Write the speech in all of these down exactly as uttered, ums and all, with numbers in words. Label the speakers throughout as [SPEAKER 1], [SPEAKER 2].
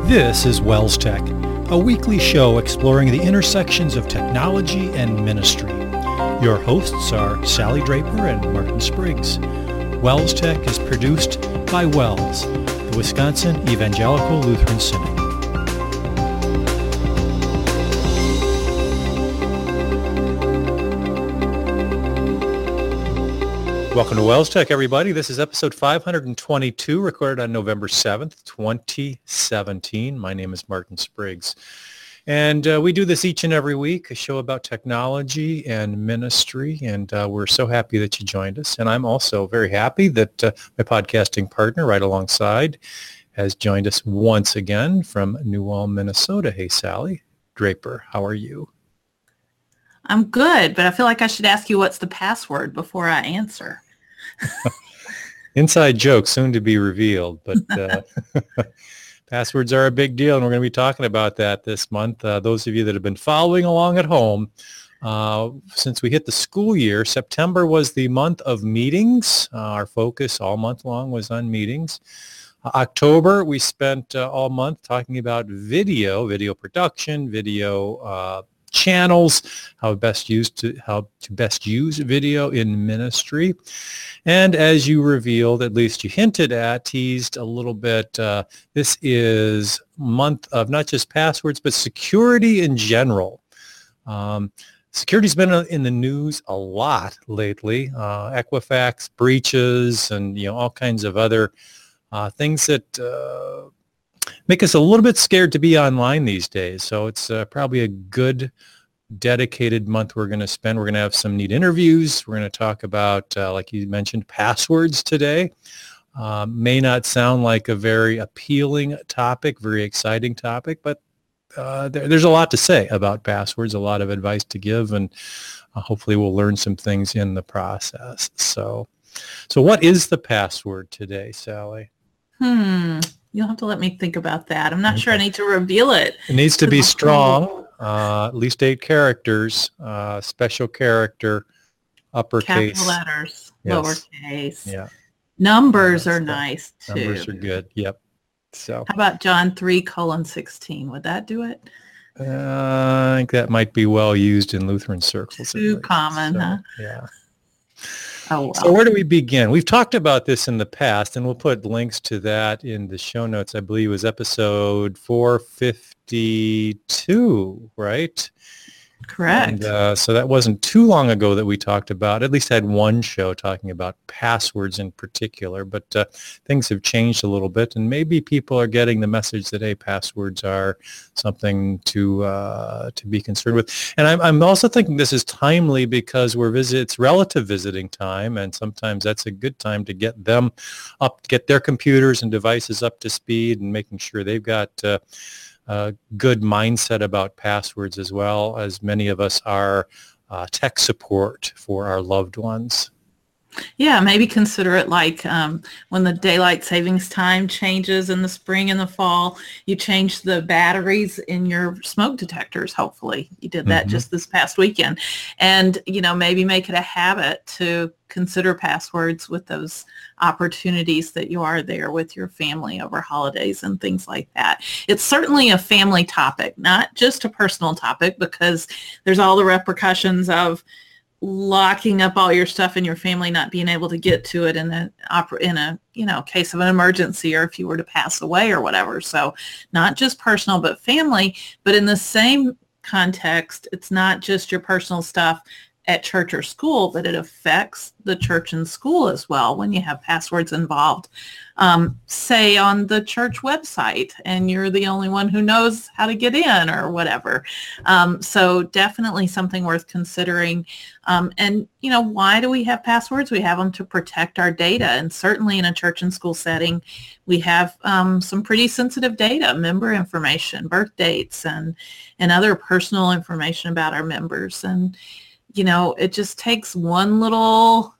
[SPEAKER 1] This is Wells Tech, a weekly show exploring the intersections of technology and ministry. Your hosts are Sally Draper and Martin Spriggs. Wells Tech is produced by Wells, the Wisconsin Evangelical Lutheran Synod. Welcome to Wells Tech, everybody. This is episode five hundred twenty-two, recorded on November seventh, twenty seventeen. My name is Martin Spriggs. And uh, we do this each and every week, a show about technology and ministry. And uh, we're so happy that you joined us. And I'm also very happy that uh, my podcasting partner right alongside has joined us once again from New Ulm, Minnesota. Hey, Sally Draper, how are you?
[SPEAKER 2] I'm good, but I feel like I should ask you what's the password before I answer.
[SPEAKER 1] Inside joke soon to be revealed, but uh, passwords are a big deal, and we're going to be talking about that this month. Uh, those of you that have been following along at home, uh, since we hit the school year, September was the month of meetings. Uh, our focus all month long was on meetings. Uh, October, we spent uh, all month talking about video, video production, video uh channels, how best used to how to best use video in ministry. And as you revealed, at least you hinted at, teased a little bit, uh, this is month of not just passwords, but security in general. Um, security's been in the news a lot lately. Uh, Equifax breaches and, you know, all kinds of other uh, things that uh, make us a little bit scared to be online these days. So it's uh, probably a good dedicated month we're going to spend. We're going to have some neat interviews. We're going to talk about, uh, like you mentioned, passwords today. Uh, may not sound like a very appealing topic, very exciting topic, but uh, there, there's a lot to say about passwords, a lot of advice to give, and uh, hopefully we'll learn some things in the process. So, so what is the password today, Sally?
[SPEAKER 2] Hmm. You'll have to let me think about that. I'm not okay. sure I need to reveal it.
[SPEAKER 1] It needs to be strong, uh, at least eight characters, uh, special character, uppercase.
[SPEAKER 2] Capital letters, yes. Lowercase.
[SPEAKER 1] Yeah.
[SPEAKER 2] Numbers are nice, too.
[SPEAKER 1] Numbers are good, yep. So.
[SPEAKER 2] How about John three colon sixteen? Would that do it?
[SPEAKER 1] Uh, I think that might be well used in Lutheran circles.
[SPEAKER 2] Too common, so, huh?
[SPEAKER 1] Yeah.
[SPEAKER 2] Oh, wow.
[SPEAKER 1] So where do we begin? We've talked about this in the past, and we'll put links to that in the show notes. I believe it was episode four fifty-two, right?
[SPEAKER 2] Correct.
[SPEAKER 1] And, uh, so that wasn't too long ago that we talked about, at least had one show talking about passwords in particular, but uh, things have changed a little bit, and maybe people are getting the message that, hey, passwords are something to uh, to be concerned with. And I'm, I'm also thinking this is timely because we're visit, it's relative visiting time, and sometimes that's a good time to get them up, get their computers and devices up to speed and making sure they've got uh, a good mindset about passwords, as well as many of us are uh, tech support for our loved ones.
[SPEAKER 2] Yeah, maybe consider it like um, when the daylight savings time changes in the spring and the fall, you change the batteries in your smoke detectors, hopefully. You did that mm-hmm. just this past weekend. And, you know, maybe make it a habit to consider passwords with those opportunities that you are there with your family over holidays and things like that. It's certainly a family topic, not just a personal topic, because there's all the repercussions of locking up all your stuff in your family, not being able to get to it in a in a you know case of an emergency, or if you were to pass away or whatever. So not just personal but family. But in the same context, it's not just your personal stuff at church or school, but it affects the church and school as well when you have passwords involved. Um, say on the church website, and you're the only one who knows how to get in or whatever. Um, so definitely something worth considering. Um, and, you know, why do we have passwords? We have them to protect our data. And certainly in a church and school setting, we have um, some pretty sensitive data, member information, birth dates, and, and other personal information about our members. And, you know, it just takes one little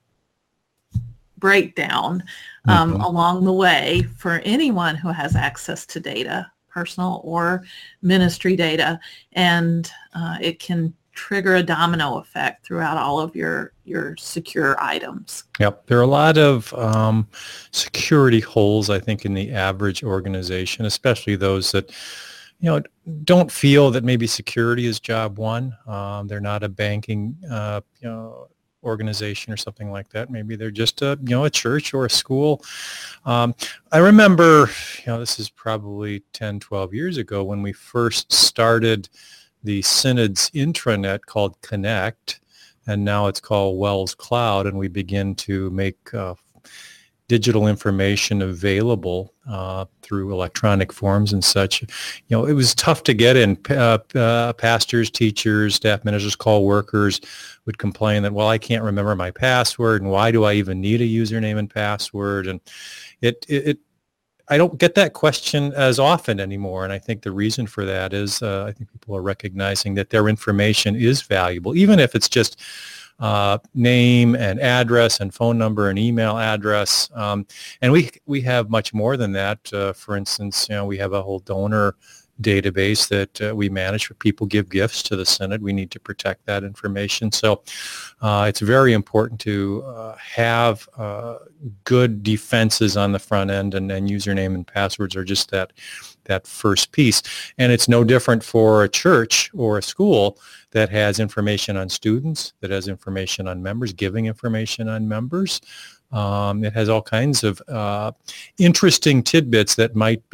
[SPEAKER 2] breakdown um, mm-hmm. along the way for anyone who has access to data, personal or ministry data, and uh, it can trigger a domino effect throughout all of your, your secure items.
[SPEAKER 1] Yep. There are a lot of um, security holes, I think, in the average organization, especially those that, you know, don't feel that maybe security is job one. Um, they're not a banking, uh, you know, organization or something like that. Maybe they're just a, you know, a church or a school. Um, I remember, you know, this is probably ten, twelve years ago when we first started the Synod's intranet called Connect, and now it's called Wells Cloud, and we begin to make uh, digital information available uh, through electronic forms and such. You know, it was tough to get in. Uh, uh, pastors, teachers, staff ministers, call workers would complain that, well, I can't remember my password, and why do I even need a username and password? And it, it, it I don't get that question as often anymore, and I think the reason for that is uh, I think people are recognizing that their information is valuable, even if it's just uh, name and address and phone number and email address. Um, and we we have much more than that. Uh, for instance, you know, we have a whole donor database that uh, we manage. For people give gifts to the Synod, we need to protect that information. So uh, it's very important to uh, have uh, good defenses on the front end, and, and username and passwords are just that that first piece. And it's no different for a church or a school that has information on students, that has information on members, giving information on members. Um, it has all kinds of uh, interesting tidbits that might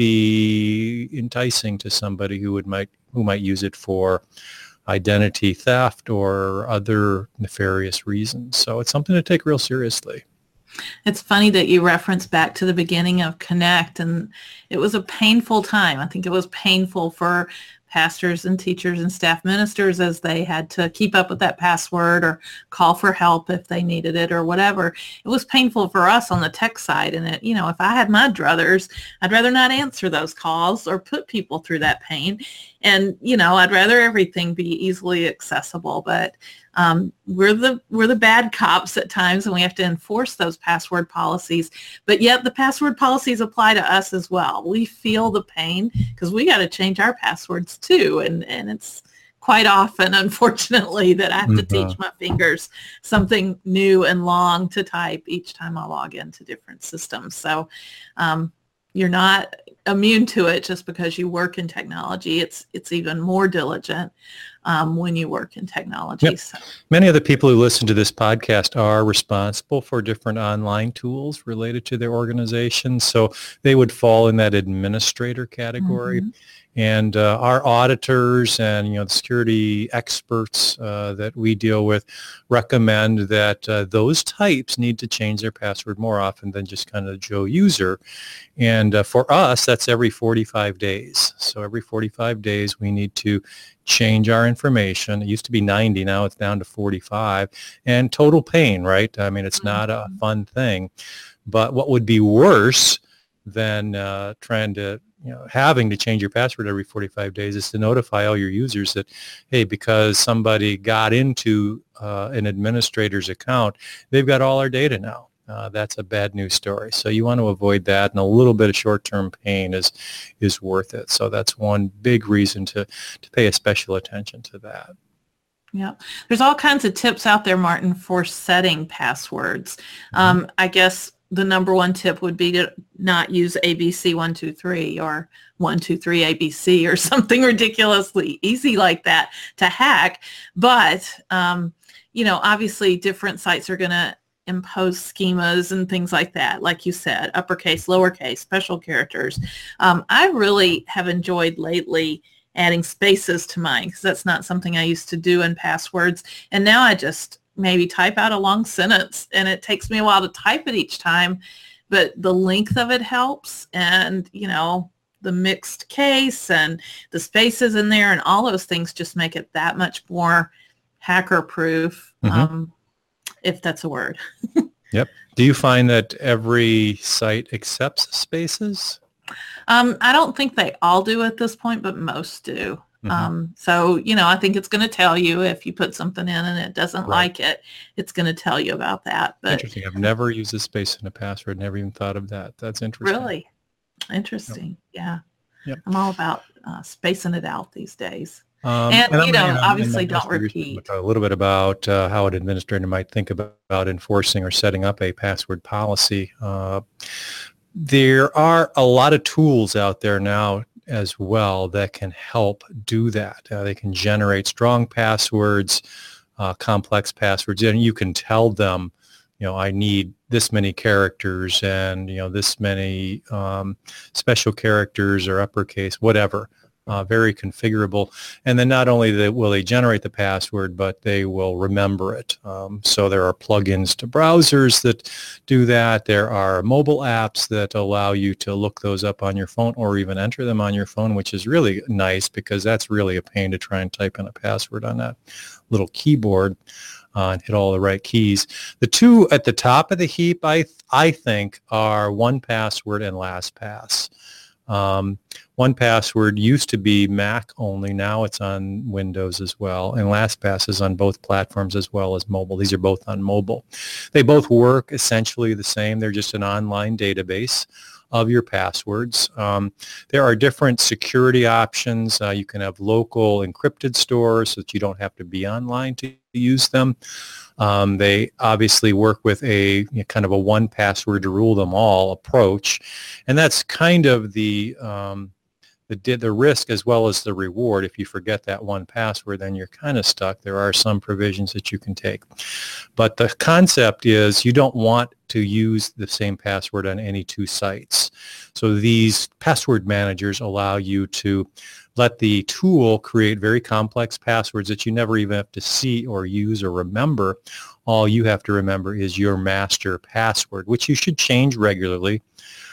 [SPEAKER 1] be enticing to somebody who would might who might use it for identity theft or other nefarious reasons. So it's something to take real seriously.
[SPEAKER 2] It's funny that you reference back to the beginning of Connect, and it was a painful time. I think it was painful for pastors and teachers and staff ministers as they had to keep up with that password or call for help if they needed it or whatever. It was painful for us on the tech side. And it, you know, if I had my druthers, I'd rather not answer those calls or put people through that pain. And, you know, I'd rather everything be easily accessible, but um, we're the we're the bad cops at times, and we have to enforce those password policies. But yet the password policies apply to us as well. We feel the pain because we got to change our passwords too, and and it's quite often, unfortunately, that I have to
[SPEAKER 1] Mm-hmm.
[SPEAKER 2] teach my fingers something new and long to type each time I log into different systems. So um, you're not immune to it just because you work in technology. It's it's even more diligent um, when you work in technology.
[SPEAKER 1] Yep.
[SPEAKER 2] So.
[SPEAKER 1] Many of the people who listen to this podcast are responsible for different online tools related to their organization, so they would fall in that administrator category. Mm-hmm. And uh, our auditors and, you know, the security experts uh, that we deal with recommend that uh, those types need to change their password more often than just kind of Joe user. And uh, for us, that's every forty-five days. So every forty-five days, we need to change our information. It used to be ninety, now it's down to forty-five. And total pain, right? I mean, it's mm-hmm. not a fun thing. But what would be worse than uh, trying to you know, having to change your password every forty-five days is to notify all your users that, hey, because somebody got into uh, an administrator's account, they've got all our data now. Uh, that's a bad news story. So you want to avoid that, and a little bit of short-term pain is is worth it. So that's one big reason to, to pay a special attention to that.
[SPEAKER 2] Yeah, there's all kinds of tips out there, Martin, for setting passwords. Mm-hmm. Um, I guess the number one tip would be to not use A B C one two three or one two three A B C or something ridiculously easy like that to hack. But, um, you know, obviously different sites are going to impose schemas and things like that. Like you said, uppercase, lowercase, special characters. Um, I really have enjoyed lately adding spaces to mine because that's not something I used to do in passwords. And now I just maybe type out a long sentence, and it takes me a while to type it each time, but the length of it helps. And, you know, the mixed case and the spaces in there and all those things just make it that much more hacker proof, mm-hmm. um, if that's a word.
[SPEAKER 1] Yep. Do you find that every site accepts spaces?
[SPEAKER 2] Um, I don't think they all do at this point, but most do. Mm-hmm. Um, so, you know, I think it's going to tell you if you put something in and it doesn't right. like it, it's going to tell you about that. But
[SPEAKER 1] interesting. I've never used a space in a password. Never even thought of that. That's interesting.
[SPEAKER 2] Really? Interesting. Yep. Yeah.
[SPEAKER 1] Yep.
[SPEAKER 2] I'm all about uh, spacing it out these days.
[SPEAKER 1] Um,
[SPEAKER 2] And,
[SPEAKER 1] and I'm
[SPEAKER 2] you
[SPEAKER 1] going to
[SPEAKER 2] know,
[SPEAKER 1] end on in my
[SPEAKER 2] obviously don't
[SPEAKER 1] last research
[SPEAKER 2] repeat.
[SPEAKER 1] a little bit about uh, how an administrator might think about, about enforcing or setting up a password policy. Uh, there are a lot of tools out there now as well that can help do that. Uh, they can generate strong passwords, uh, complex passwords, and you can tell them, you know, I need this many characters and, you know, this many um, special characters or uppercase, whatever. Uh, very configurable. And then not only that will they generate the password, but they will remember it. Um, so there are plugins to browsers that do that. There are mobile apps that allow you to look those up on your phone or even enter them on your phone, which is really nice because that's really a pain to try and type in a password on that little keyboard uh, and hit all the right keys. The two at the top of the heap, I, th- I think, are one Password and LastPass. Um, one Password used to be Mac only. Now it's on Windows as well. And LastPass is on both platforms as well as mobile. These are both on mobile. They both work essentially the same. They're just an online database of your passwords. Um, there are different security options. Uh, you can have local encrypted stores so that you don't have to be online to use them. Um, they obviously work with a you know, kind of a one password to rule them all approach, and that's kind of the um, the the risk as well as the reward. If you forget that one password, then you're kind of stuck. There are some provisions that you can take, but the concept is you don't want to use the same password on any two sites. So these password managers allow you to let the tool create very complex passwords that you never even have to see or use or remember. All you have to remember is your master password, which you should change regularly,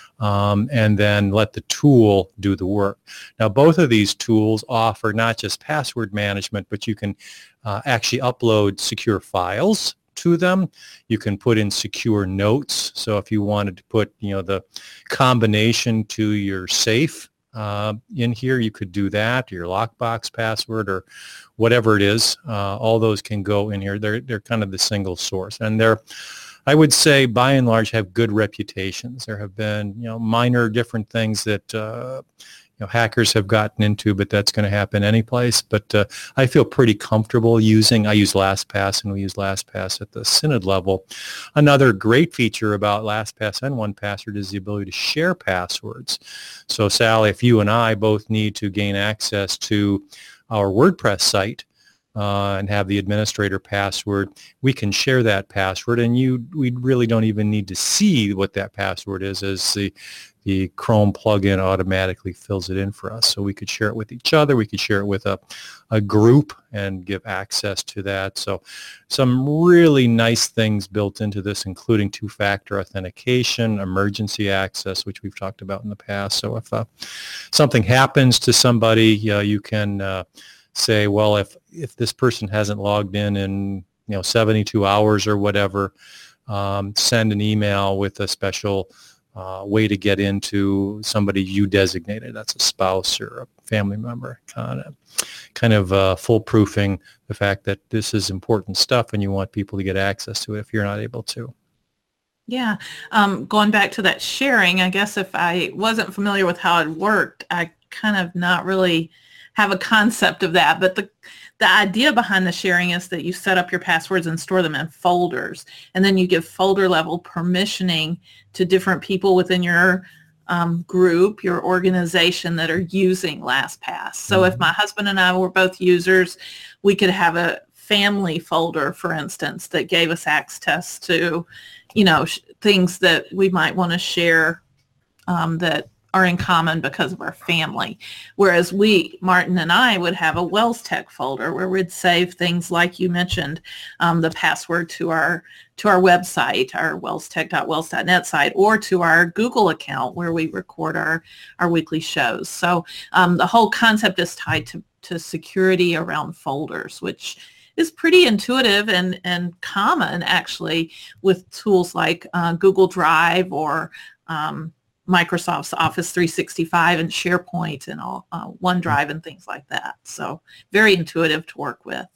[SPEAKER 1] um, and then let the tool do the work. Now, both of these tools offer not just password management, but you can uh, actually upload secure files to them. You can put in secure notes. So if you wanted to put, you know, the combination to your safe Uh, in here, you could do that, your lockbox password or whatever it is. Uh, all those can go in here. They're they're kind of the single source, and they're, I would say, by and large, have good reputations. There have been, you know, minor different things that uh, you know, hackers have gotten into, but that's going to happen any place. But uh, I feel pretty comfortable using, I use LastPass, and we use LastPass at the Synod level. Another great feature about LastPass and one Password is the ability to share passwords. So Sally, if you and I both need to gain access to our WordPress site, Uh, and have the administrator password, we can share that password, and you we really don't even need to see what that password is, as the the Chrome plugin automatically fills it in for us. So we could share it with each other. We could share it with a, a group and give access to that. So some really nice things built into this, including two-factor authentication, emergency access, which we've talked about in the past. So if uh, something happens to somebody, uh, you can uh, say, well, if if this person hasn't logged in in you know seventy-two hours or whatever, um, send an email with a special uh, way to get into somebody you designated. That's a spouse or a family member, kind of kind of uh, foolproofing the fact that this is important stuff and you want people to get access to it if you're not able to.
[SPEAKER 2] Yeah. Um, going back to that sharing, I guess if I wasn't familiar with how it worked, I kind of not really have a concept of that. But the the idea behind the sharing is that you set up your passwords and store them in folders, and then you give folder level permissioning to different people within your um, group, your organization that are using LastPass. So mm-hmm. if my husband and I were both users, we could have a family folder, for instance, that gave us access to, you know, sh- things that we might want to share um, that are in common because of our family. Whereas we, Martin and I, would have a Wells Tech folder where we'd save things like you mentioned, um, the password to our to our website, our wellstech dot wells dot net site, or to our Google account where we record our, our weekly shows. So um, the whole concept is tied to, to security around folders, which is pretty intuitive and, and common actually with tools like uh, Google Drive or um, Microsoft's Office three sixty-five and SharePoint and all, uh, OneDrive and things like that. So very intuitive to work with.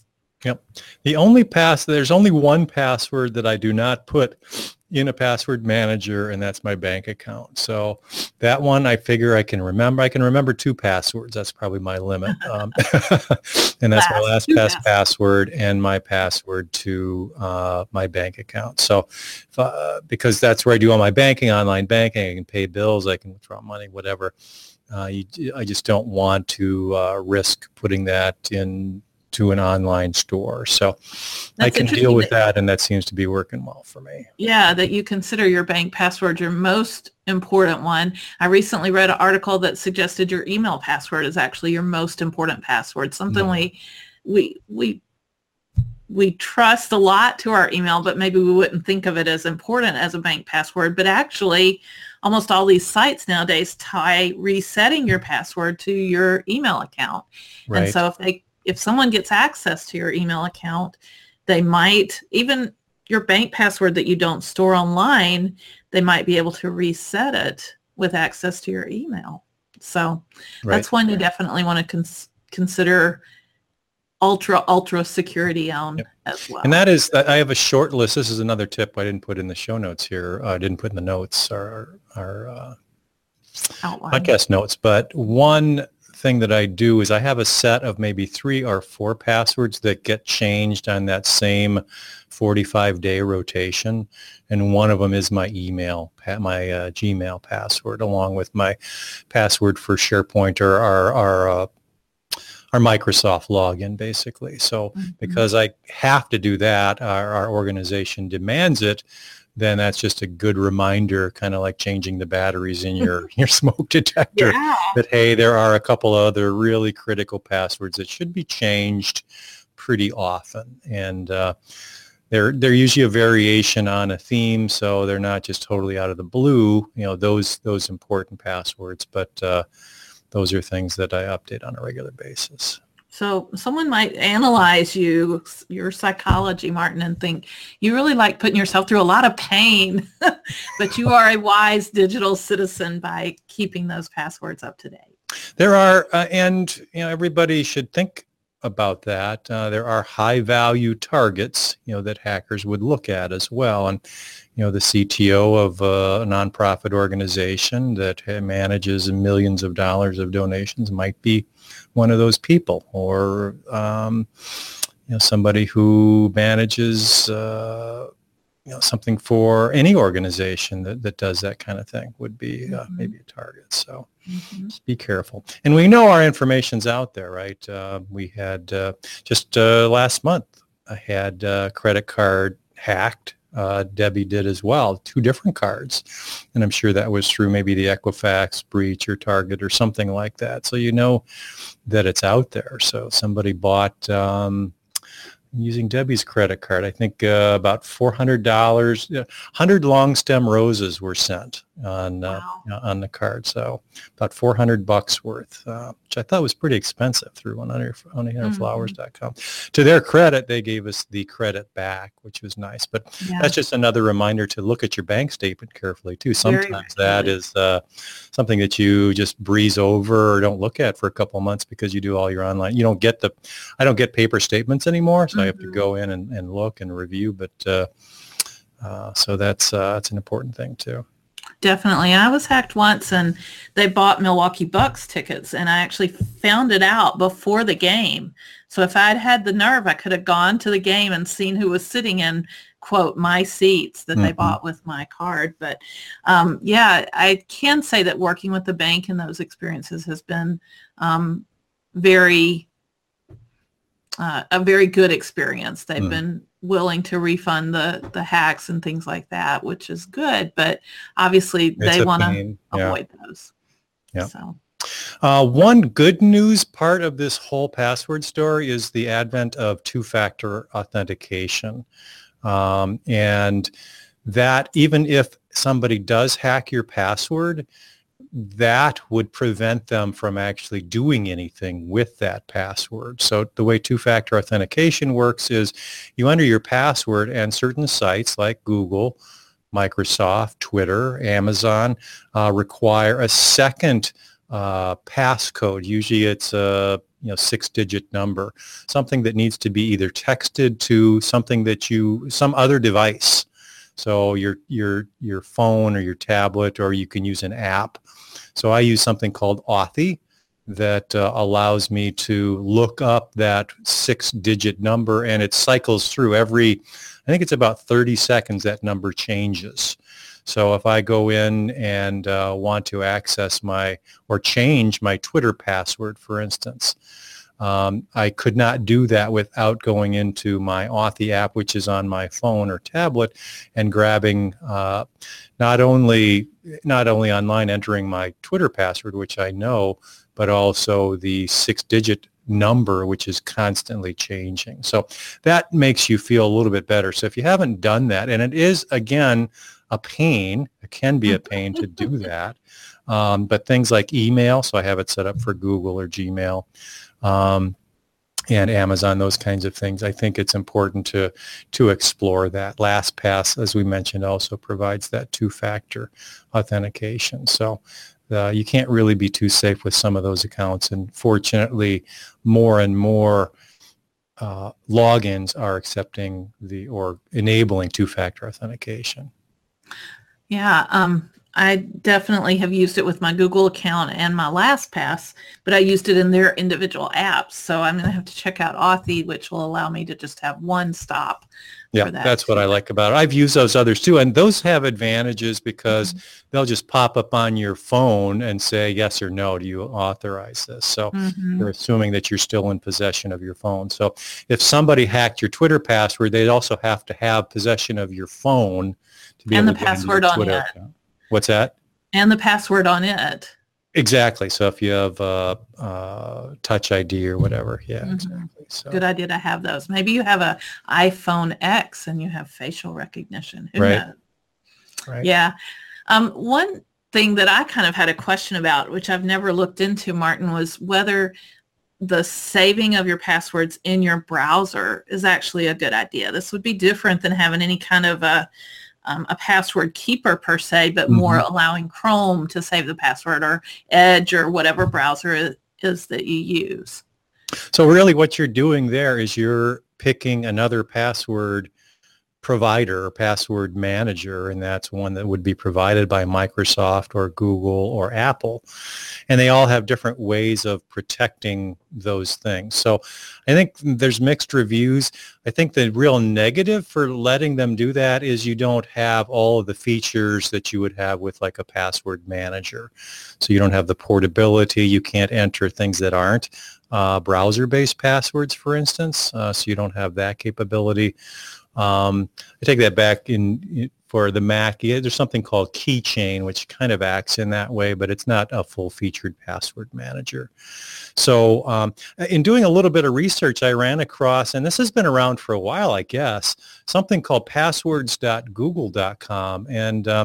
[SPEAKER 1] Yep. The only pass, there's only one password that I do not put in a password manager, and that's my bank account. So that one I figure I can remember. I can remember two passwords. That's probably my limit. Um, and that's my
[SPEAKER 2] Last, two
[SPEAKER 1] LastPass
[SPEAKER 2] passwords.
[SPEAKER 1] password and my password to uh, my bank account. So if, uh, because that's where I do all my banking, online banking, I can pay bills, I can withdraw money, whatever. Uh, you, I just don't want to uh, risk putting that in to an online store. So
[SPEAKER 2] That's
[SPEAKER 1] I can deal with
[SPEAKER 2] that,
[SPEAKER 1] that, and that seems to be working well for me.
[SPEAKER 2] Yeah, that you consider your bank password your most important one. I recently read an article that suggested your email password is actually your most important password. Something mm. we we we we trust a lot to our email, but maybe we wouldn't think of it as important as a bank password. But actually, almost all these sites nowadays tie resetting your password to your email account. Right. And so if they if someone gets access to your email account, they might, even your bank password that you don't store online, they might be able to reset it with access to your email. So right. that's one you definitely want to cons- consider ultra, ultra security on yep. as well.
[SPEAKER 1] And that is, I have a short list. This is another tip I didn't put in the show notes here. I uh, didn't put in the notes, our, our uh, podcast notes, but one thing that I do is I have a set of maybe three or four passwords that get changed on that same forty-five day rotation. And one of them is my email, my uh, Gmail password, along with my password for SharePoint or our, our, uh, our Microsoft login, basically. So mm-hmm. because I have to do that, our, our organization demands it, then that's just a good reminder, kind of like changing the batteries in your, your smoke detector, yeah. that, hey, there are a couple other really critical passwords that should be changed pretty often. And uh, they're, they're usually a variation on a theme, so they're not just totally out of the blue, you know, those, those important passwords, but uh, those are things that I update on a regular basis.
[SPEAKER 2] So someone might analyze you, your psychology, Martin, and think you really like putting yourself through a lot of pain, but you are a wise digital citizen by keeping those passwords up to date.
[SPEAKER 1] There are, uh, and you know, everybody should think about that. Uh, there are high value targets, you know, that hackers would look at as well. And, you know, the C T O of a nonprofit organization that manages millions of dollars of donations might be one of those people, or, um, you know, somebody who manages, uh, you know, something for any organization that, that does that kind of thing would be uh, mm-hmm. maybe a target. So mm-hmm. just be careful. And we know our information's out there, right? Uh, we had uh, just uh, last month, I had a credit card hacked. Uh, Debbie did as well, two different cards. And I'm sure that was through maybe the Equifax breach or Target or something like that. So you know that it's out there. So somebody bought, um, using Debbie's credit card, I think uh, about four hundred dollars, one hundred long stem roses were sent on uh, wow. on the card. So about four hundred bucks worth, uh, which I thought was pretty expensive through one eight hundred flowers dot com. Mm-hmm. To their credit, they gave us the credit back, which was nice. But yeah. that's just another reminder to look at your bank statement carefully too. Sometimes that is uh, something that you just breeze over or don't look at for a couple of months because you do all your online. You don't get the, I don't get paper statements anymore, so mm-hmm. I have to go in and, and look and review. But uh, uh, so that's uh, that's an important thing too.
[SPEAKER 2] Definitely. I was hacked once and they bought Milwaukee Bucks tickets and I actually found it out before the game. So if I'd had the nerve, I could have gone to the game and seen who was sitting in, quote, my seats that mm-hmm. they bought with my card. But um, yeah, I can say that working with the bank in those experiences has been um, very, uh, a very good experience. They've mm. been willing to refund the the hacks and things like that, which is good, but obviously it's they want to yeah. avoid those.
[SPEAKER 1] Yeah.
[SPEAKER 2] So
[SPEAKER 1] uh, one good news part of this whole password story is the advent of two-factor authentication, um, and that even if somebody does hack your password, that would prevent them from actually doing anything with that password. So the way two-factor authentication works is you enter your password and certain sites like Google, Microsoft, Twitter, Amazon uh, require a second uh, passcode. Usually it's a you know, six-digit number, something that needs to be either texted to something that you, some other device. So your your your phone or your tablet, or you can use an app. So I use something called Authy that uh, allows me to look up that six-digit number, and it cycles through every, I think it's about thirty seconds that number changes. So if I go in and uh, want to access my, or change my Twitter password, for instance, um, I could not do that without going into my Authy app, which is on my phone or tablet, and grabbing uh, not only not only online entering my Twitter password, which I know, but also the six-digit number, which is constantly changing. So that makes you feel a little bit better. So if you haven't done that, and it is, again, a pain, it can be a pain to do that, um, but things like email, so I have it set up for Google or Gmail, um, and Amazon, those kinds of things, I think it's important to to explore that. LastPass, as we mentioned, also provides that two-factor authentication. So uh, you can't really be too safe with some of those accounts, and fortunately, more and more uh, logins are accepting the or enabling two-factor authentication.
[SPEAKER 2] Yeah, um, I definitely have used it with my Google account and my LastPass, but I used it in their individual apps. So I'm going to have to check out Authy, which will allow me to just have one stop.
[SPEAKER 1] Yeah,
[SPEAKER 2] for that
[SPEAKER 1] that's what
[SPEAKER 2] too.
[SPEAKER 1] I like about it. I've used those others too, and those have advantages because mm-hmm. they'll just pop up on your phone and say yes or no, do you authorize this? So mm-hmm. they're assuming that you're still in possession of your phone. So if somebody hacked your Twitter password, they'd also have to have possession of your phone to be
[SPEAKER 2] and
[SPEAKER 1] able
[SPEAKER 2] the
[SPEAKER 1] to
[SPEAKER 2] password
[SPEAKER 1] get
[SPEAKER 2] on
[SPEAKER 1] Twitter
[SPEAKER 2] it.
[SPEAKER 1] account. What's that?
[SPEAKER 2] And the password on it.
[SPEAKER 1] Exactly. So if you have uh, uh, Touch I D or whatever, yeah, mm-hmm. exactly. So
[SPEAKER 2] good idea to have those. Maybe you have a iPhone X and you have facial recognition. Who
[SPEAKER 1] right.
[SPEAKER 2] knows?
[SPEAKER 1] Right.
[SPEAKER 2] Yeah. Um, one thing that I kind of had a question about, which I've never looked into, Martin, was whether the saving of your passwords in your browser is actually a good idea. This would be different than having any kind of a Um, a password keeper per se, but mm-hmm. more allowing Chrome to save the password, or Edge, or whatever browser it is that you use.
[SPEAKER 1] So really what you're doing there is you're picking another password provider or password manager, and that's one that would be provided by Microsoft or Google or Apple. And they all have different ways of protecting those things. So I think there's mixed reviews. I think the real negative for letting them do that is you don't have all of the features that you would have with like a password manager. So you don't have the portability. You can't enter things that aren't uh, browser-based passwords, for instance. Uh, so you don't have that capability. Um, I take that back in, in for the Mac. Yeah, there's something called Keychain, which kind of acts in that way, but it's not a full-featured password manager. So um, in doing a little bit of research, I ran across, and this has been around for a while, I guess, something called passwords dot google dot com. And uh,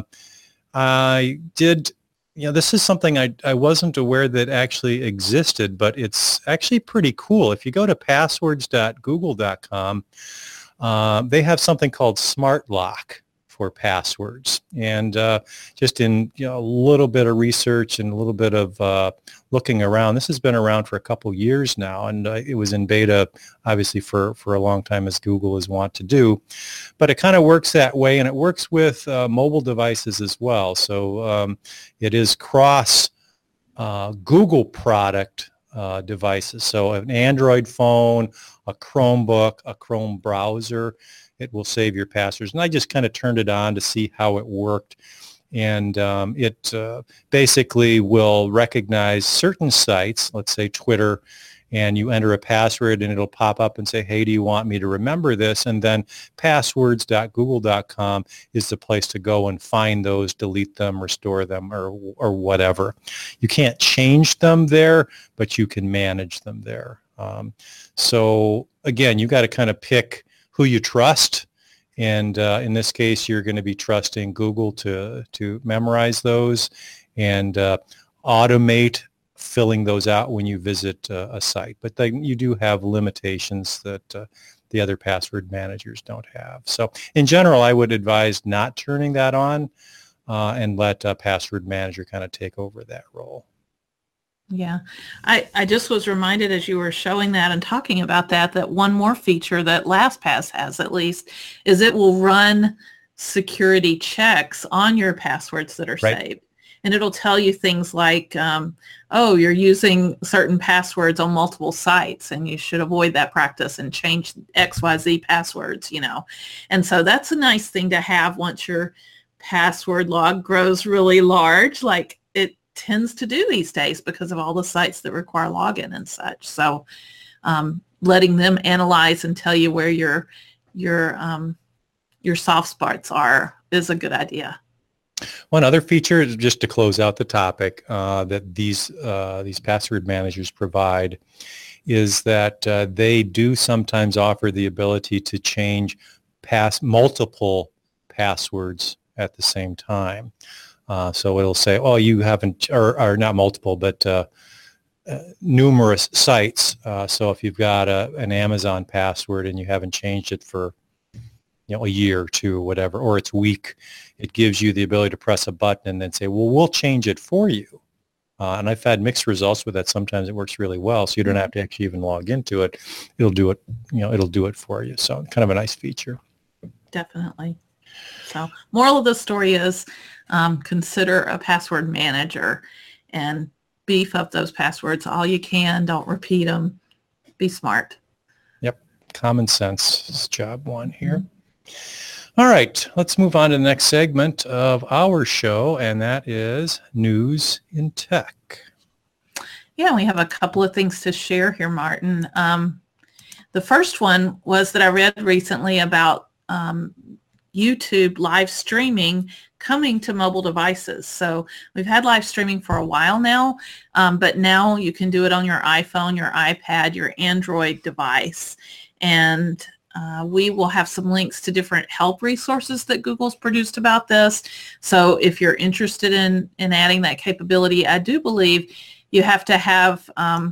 [SPEAKER 1] I did, you know, this is something I, I wasn't aware that actually existed, but it's actually pretty cool. If you go to passwords dot google dot com, Uh, they have something called Smart Lock for passwords, and uh, just in you know a little bit of research and a little bit of uh, looking around, this has been around for a couple years now, and uh, it was in beta, obviously for for a long time, as Google is wont to do. But it kind of works that way, and it works with uh, mobile devices as well. So um, it is cross uh, Google product Uh, devices. So an Android phone, a Chromebook, a Chrome browser, it will save your passwords. And I just kind of turned it on to see how it worked. And um, it uh, basically will recognize certain sites, let's say Twitter, and you enter a password and it'll pop up and say, hey, do you want me to remember this? And then passwords dot google dot com is the place to go and find those, delete them, restore them, or or whatever. You can't change them there, but you can manage them there. Um, so again, you got to kind of pick who you trust. And uh, in this case, you're going to be trusting Google to, to memorize those and uh, automate filling those out when you visit uh, a site. But then you do have limitations that uh, the other password managers don't have. So in general, I would advise not turning that on uh, and let a password manager kind of take over that role.
[SPEAKER 2] Yeah. I, I just was reminded as you were showing that and talking about that, that one more feature that LastPass has at least is it will run security checks on your passwords that are
[SPEAKER 1] Right.
[SPEAKER 2] saved. And it'll tell you things like, um, oh, you're using certain passwords on multiple sites and you should avoid that practice and change X Y Z passwords, you know. And so that's a nice thing to have once your password log grows really large, like it tends to do these days because of all the sites that require login and such. So um, letting them analyze and tell you where your your um, your soft spots are is a good idea.
[SPEAKER 1] One other feature, just to close out the topic, uh, that these uh, these password managers provide is that uh, they do sometimes offer the ability to change pass multiple passwords at the same time. Uh, so it'll say, oh, you haven't, or, or not multiple, but uh, uh, numerous sites. Uh, so if you've got a, an Amazon password and you haven't changed it for you know, a year or two or whatever, or it's weak, it gives you the ability to press a button and then say, well, we'll change it for you. Uh, and I've had mixed results with that. Sometimes it works really well, so you don't have to actually even log into it. It'll do it, you know, it'll do it for you. So kind of a nice feature.
[SPEAKER 2] Definitely. So moral of the story is um, consider a password manager and beef up those passwords all you can. Don't repeat them. Be smart.
[SPEAKER 1] Yep. Common sense is job one here. All right, let's move on to the next segment of our show, and that is News in Tech.
[SPEAKER 2] Yeah, we have a couple of things to share here, Martin. Um, the first one was that I read recently about um, YouTube live streaming coming to mobile devices. So we've had live streaming for a while now, um, but now you can do it on your iPhone, your iPad, your Android device. And Uh, we will have some links to different help resources that Google's produced about this. So if you're interested in, in adding that capability, I do believe you have to have um,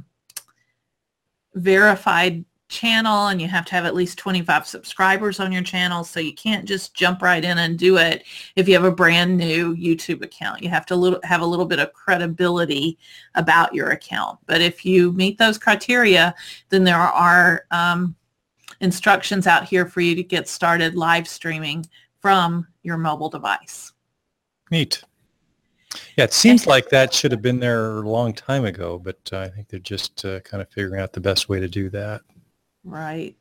[SPEAKER 2] verified channel and you have to have at least twenty-five subscribers on your channel. So you can't just jump right in and do it if you have a brand new YouTube account. You have to little, have a little bit of credibility about your account. But if you meet those criteria, then there are um, instructions out here for you to get started live streaming from your mobile device.
[SPEAKER 1] Neat. Yeah, it seems like that should have been there a long time ago, but uh, I think they're just uh, kind of figuring out the best way to do that.
[SPEAKER 2] Right.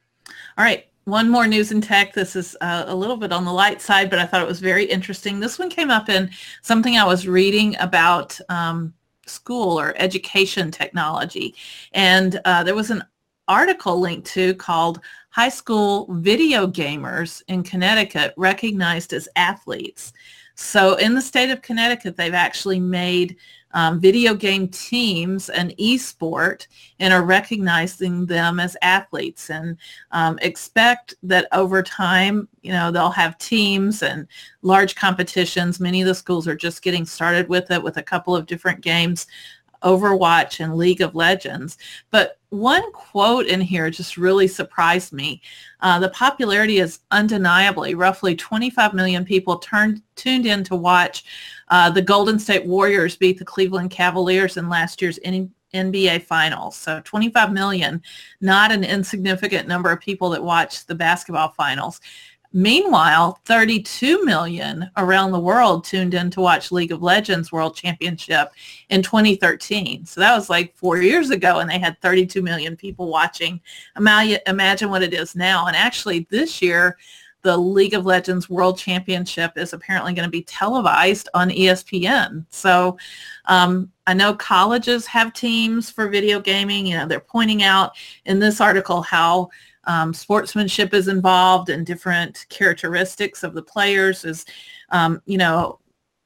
[SPEAKER 2] All right. One more news in tech. This is uh, a little bit on the light side, but I thought it was very interesting. This one came up in something I was reading about um, school or education technology. And uh, there was an article linked to called High School Video Gamers in Connecticut Recognized as Athletes. So in the state of Connecticut, they've actually made um, video game teams an e-sport and are recognizing them as athletes, and um, expect that over time, you know, they'll have teams and large competitions. Many of the schools are just getting started with it with a couple of different games, Overwatch and League of Legends. But one quote in here just really surprised me. Uh, the popularity is undeniably. Roughly twenty-five million people turned tuned in to watch uh, the Golden State Warriors beat the Cleveland Cavaliers in last year's N B A Finals. So twenty-five million, not an insignificant number of people that watched the basketball finals. Meanwhile, thirty-two million around the world tuned in to watch League of Legends World Championship in twenty thirteen. So that was like four years ago, and they had thirty-two million people watching. Imagine what it is now. And actually this year, the League of Legends World Championship is apparently going to be televised on E S P N. So um, I know colleges have teams for video gaming. You know, they're pointing out in this article how Um, sportsmanship is involved and different characteristics of the players is, um, you know,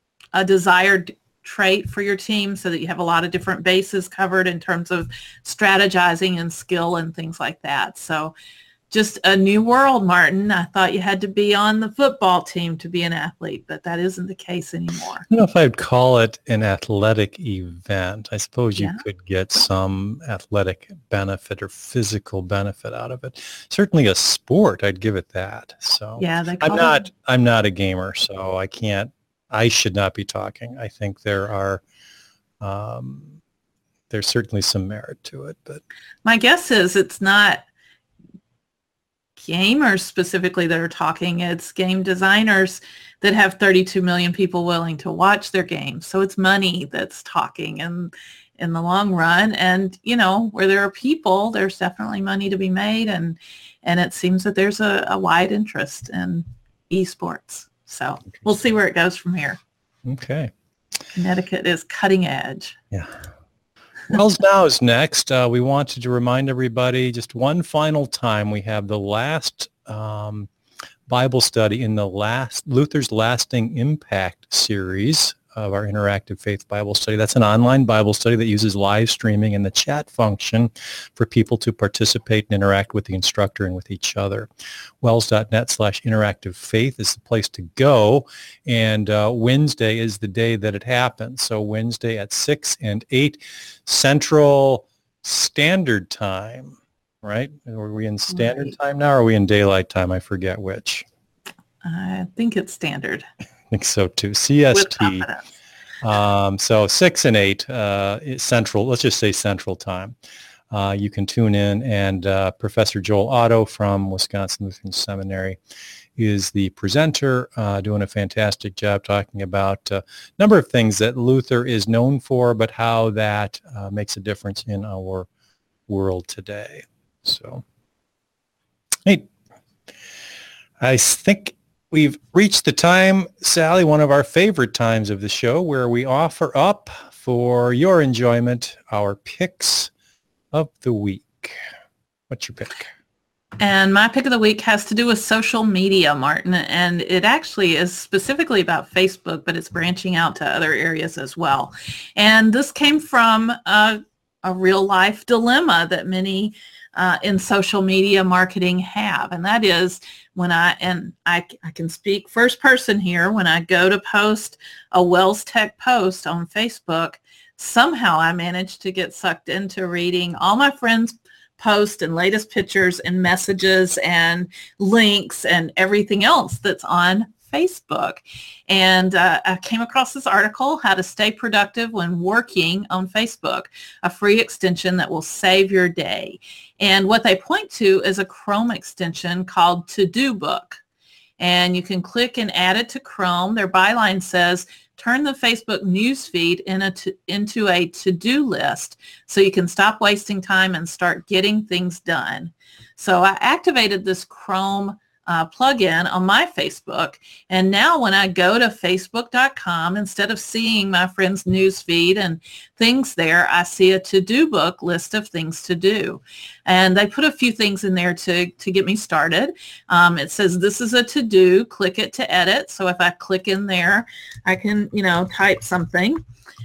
[SPEAKER 2] a desired trait for your team so that you have a lot of different bases covered in terms of strategizing and skill and things like that. So just a new world, Martin. I thought you had to be on the football team to be an athlete, but that isn't the case anymore.
[SPEAKER 1] I don't know if I'd call it an athletic event. I suppose you
[SPEAKER 2] Yeah.
[SPEAKER 1] could get some athletic benefit or physical benefit out of it. Certainly a sport, I'd give it that. So
[SPEAKER 2] Yeah, they
[SPEAKER 1] I'm
[SPEAKER 2] call
[SPEAKER 1] not
[SPEAKER 2] it.
[SPEAKER 1] I'm not a gamer, so I can't I should not be talking. I think there are um, there's certainly some merit to it. But
[SPEAKER 2] my guess is it's not gamers specifically that are talking. It's game designers that have thirty-two million people willing to watch their games. So it's money that's talking and in the long run. And, you know, where there are people, there's definitely money to be made. And, and it seems that there's a, a wide interest in esports. So we'll see where it goes from here.
[SPEAKER 1] Okay.
[SPEAKER 2] Connecticut is cutting edge.
[SPEAKER 1] Yeah. Wells Now is next. Uh, we wanted to remind everybody just one final time. We have the last um, Bible study in the last Luther's Lasting Impact series of our Interactive Faith Bible Study. That's an online Bible study that uses live streaming and the chat function for people to participate and interact with the instructor and with each other. Wells.net slash interactive faith is the place to go. And uh, Wednesday is the day that it happens. So Wednesday at six and eight Central Standard Time, right? Are we in Standard
[SPEAKER 2] Right.
[SPEAKER 1] Time now, or are we in Daylight Time? I forget which.
[SPEAKER 2] I think it's standard.
[SPEAKER 1] I think so too. C S
[SPEAKER 2] With
[SPEAKER 1] T.
[SPEAKER 2] confidence.
[SPEAKER 1] Um, so six and eight uh, is Central. Let's just say Central Time. Uh, you can tune in, and uh, Professor Joel Otto from Wisconsin Lutheran Seminary is the presenter, uh, doing a fantastic job talking about a number of things that Luther is known for, but how that uh, makes a difference in our world today. So, hey, I think we've reached the time, Sally, one of our favorite times of the show, where we offer up for your enjoyment our picks of the week. What's your pick?
[SPEAKER 2] And my pick of the week has to do with social media, Martin, and it actually is specifically about Facebook, but it's branching out to other areas as well. And this came from a, a real life dilemma that many uh, in social media marketing have, and that is when I, and I, I can speak first person here, when I go to post a Wells Tech post on Facebook, somehow I manage to get sucked into reading all my friends' posts and latest pictures and messages and links and everything else that's on Facebook. And uh, I came across this article, How to Stay Productive When Working on Facebook, a free extension that will save your day. And what they point to is a Chrome extension called To Do Book. And you can click and add it to Chrome. Their byline says, turn the Facebook newsfeed in a to, into a to-do list so you can stop wasting time and start getting things done. So I activated this Chrome uh, plugin on my Facebook, and now when I go to facebook dot com, instead of seeing my friend's newsfeed and things there, I see a to-do book list of things to do. And they put a few things in there to, to get me started. Um, it says, this is a to-do, click it to edit. So if I click in there, I can, you know, type something.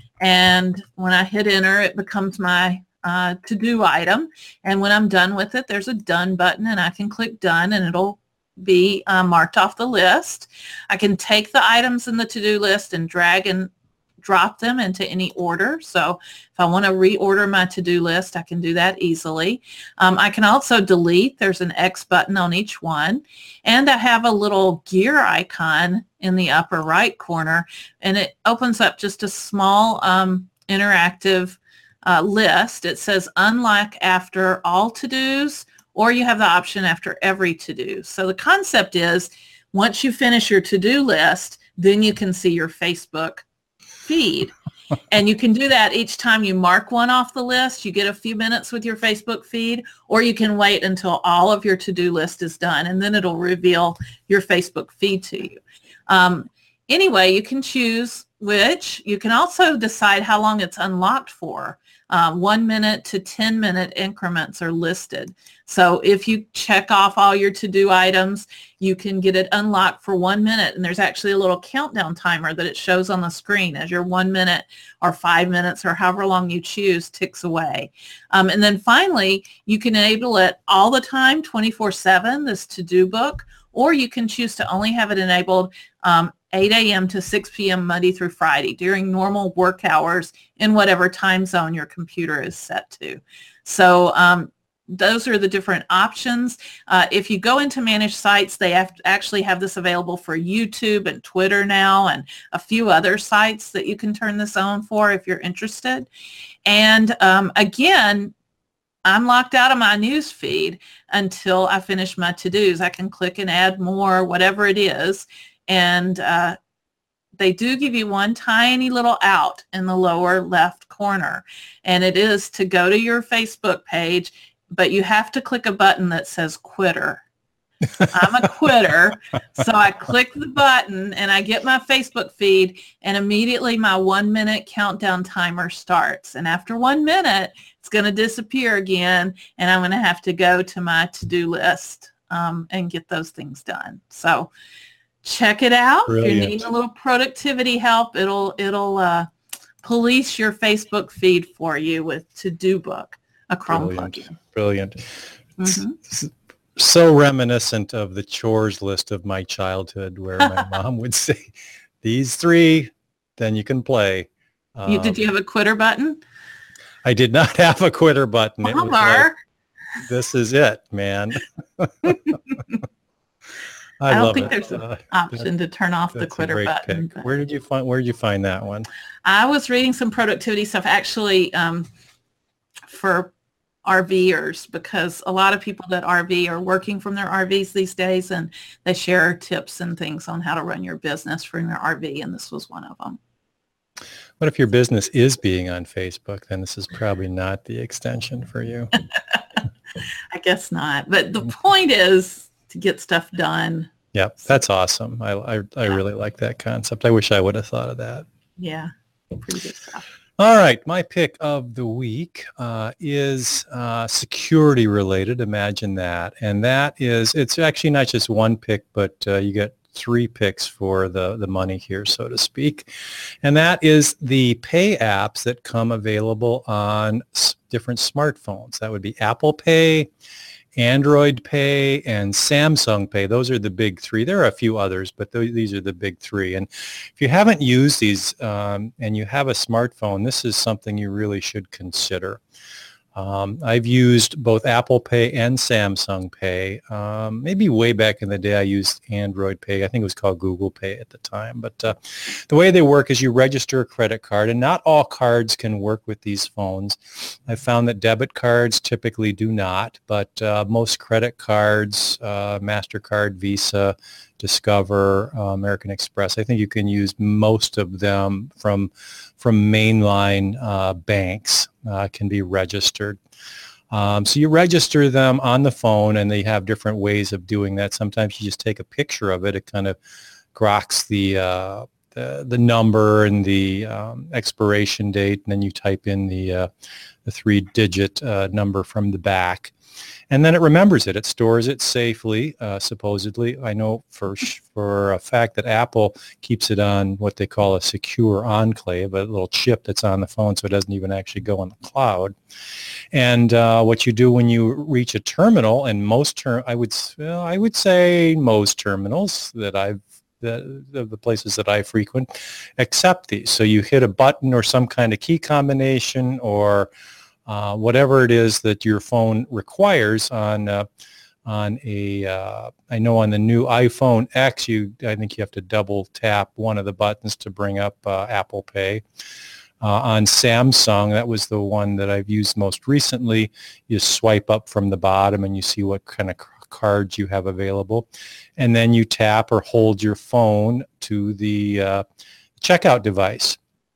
[SPEAKER 2] And when I hit enter, it becomes my uh, to-do item. And when I'm done with it, there's a done button, and I can click done, and it'll be uh, marked off the list. I can take the items in the to-do list and drag and drop them into any order. So if I want to reorder my to-do list, I can do that easily. Um, I can also delete. There's an X button on each one. And I have a little gear icon in the upper right corner, and it opens up just a small um, interactive uh, list. It says unlock after all to-dos, or you have the option after every to-do. So the concept is once you finish your to-do list, then you can see your Facebook feed. And you can do that each time you mark one off the list. You get a few minutes with your Facebook feed, or you can wait until all of your to-do list is done, and then it'll reveal your Facebook feed to you. Um, anyway, you can choose which. You can also decide how long it's unlocked for. Um, one minute to ten minute increments are listed. So if you check off all your to-do items, you can get it unlocked for one minute. And there's actually a little countdown timer that it shows on the screen as your one minute or five minutes or however long you choose ticks away. Um, and then finally, you can enable it all the time, twenty-four seven, this to-do book, or you can choose to only have it enabled um, eight a.m. to six p.m. Monday through Friday during normal work hours in whatever time zone your computer is set to. So um, those are the different options. Uh, if you go into managed sites, they have actually have this available for YouTube and Twitter now, and a few other sites that you can turn this on for if you're interested. And um, again, I'm locked out of my news feed until I finish my to-dos. I can click and add more, whatever it is. And uh, they do give you one tiny little out in the lower left corner. And it is to go to your Facebook page, but you have to click a button that says quitter. I'm a quitter. So I click the button and I get my Facebook feed, and immediately my one minute countdown timer starts. And after one minute, it's going to disappear again, and I'm going to have to go to my to-do list um, and get those things done. So check it out.
[SPEAKER 1] Brilliant.
[SPEAKER 2] If you need a little productivity help, it'll it'll uh, police your Facebook feed for you with To-Do Book, a Chrome
[SPEAKER 1] Brilliant.
[SPEAKER 2] plugin.
[SPEAKER 1] Brilliant.
[SPEAKER 2] Mm-hmm.
[SPEAKER 1] So reminiscent of the chores list of my childhood, where my mom would say, these three, then you can play. Um,
[SPEAKER 2] You, did you have a quitter button?
[SPEAKER 1] I did not have a quitter button. It was like,
[SPEAKER 2] Bummer.
[SPEAKER 1] this is it, man. I,
[SPEAKER 2] I don't
[SPEAKER 1] love
[SPEAKER 2] think
[SPEAKER 1] it.
[SPEAKER 2] there's an
[SPEAKER 1] Uh,
[SPEAKER 2] option to turn off the
[SPEAKER 1] that's a
[SPEAKER 2] quitter
[SPEAKER 1] great
[SPEAKER 2] button.
[SPEAKER 1] pick.
[SPEAKER 2] but-
[SPEAKER 1] Where did you find Where did you find that one?
[SPEAKER 2] I was reading some productivity stuff actually um, for RVers, because a lot of people that R V are working from their R Vs these days, and they share tips and things on how to run your business from your R V, and this was one of them.
[SPEAKER 1] What if your business is being on Facebook? Then this is probably not the extension for you.
[SPEAKER 2] I guess not. But the point is to get stuff done.
[SPEAKER 1] Yeah, that's awesome. I, I, I
[SPEAKER 2] Yeah.
[SPEAKER 1] really like that concept. I wish I would have thought of that.
[SPEAKER 2] Yeah, pretty good stuff.
[SPEAKER 1] All right, my pick of the week uh, is uh, security related. Imagine that. And that is, it's actually not just one pick, but uh, you get three picks for the, the money here, so to speak. And that is the pay apps that come available on s- different smartphones. That would be Apple Pay, Android Pay, and Samsung Pay. Those are the big three. There are a few others, but th- these are the big three. And if you haven't used these um, and you have a smartphone, this is something you really should consider. Um, I've used both Apple Pay and Samsung Pay. Um, maybe way back in the day, I used Android Pay. I think it was called Google Pay at the time. But uh, the way they work is you register a credit card, and not all cards can work with these phones. I've found that debit cards typically do not, but uh, most credit cards, uh, MasterCard, Visa, Discover, uh, American Express, I think you can use most of them from from mainline uh, banks, uh, can be registered. Um, so you register them on the phone, and they have different ways of doing that. Sometimes you just take a picture of it. It kind of groks the uh, the, the number and the um, expiration date, and then you type in the uh, the three-digit uh, number from the back. And then it remembers it. It stores it safely, uh, supposedly. I know for for a fact that Apple keeps it on what they call a secure enclave, a little chip that's on the phone, so it doesn't even actually go in the cloud. And uh, what you do when you reach a terminal, and most term, I would well, I would say most terminals that I've the, the the places that I frequent accept these. So you hit a button or some kind of key combination, or Uh, whatever it is that your phone requires on uh, on a, uh, I know on the new iPhone X, you I think you have to double tap one of the buttons to bring up uh, Apple Pay. Uh, on Samsung, that was the one that I've used most recently. You swipe up from the bottom and you see what kind of cards you have available, and then you tap or hold your phone to the uh, checkout device.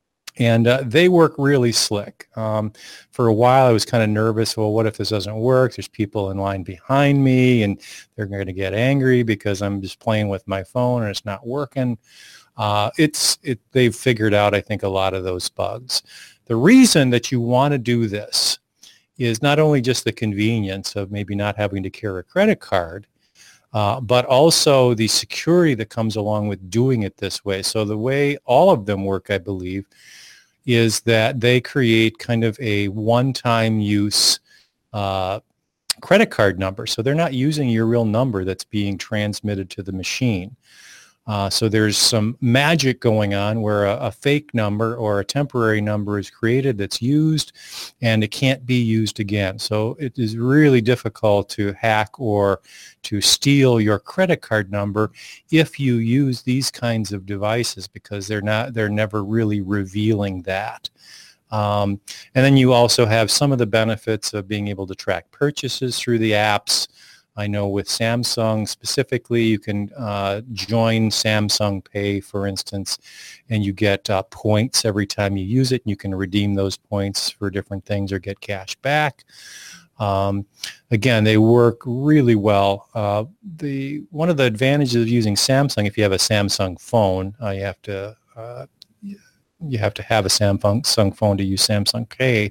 [SPEAKER 1] And uh, they work really slick. Um, for a while, I was kind of nervous. Well, what if this doesn't work? There's people in line behind me, and they're going to get angry because I'm just playing with my phone and it's not working. Uh, it's it. They've figured out, I think, a lot of those bugs. The reason that you want to do this is not only just the convenience of maybe not having to carry a credit card, Uh, but also the security that comes along with doing it this way. So the way all of them work, I believe, is that they create kind of a one-time use uh, credit card number. So they're not using your real number that's being transmitted to the machine. Uh, so there's some magic going on where a, a fake number or a temporary number is created that's used, and it can't be used again. So it is really difficult to hack or to steal your credit card number if you use these kinds of devices, because they're not they're never really revealing that. Um, and then you also have some of the benefits of being able to track purchases through the apps. I know with Samsung specifically, you can uh, join Samsung Pay, for instance, and you get uh, points every time you use it. And you can redeem those points for different things or get cash back. Um, again, they work really well. Uh, the one of the advantages of using Samsung, if you have a Samsung phone, uh, you have to uh, you have to have a Samsung phone to use Samsung Pay,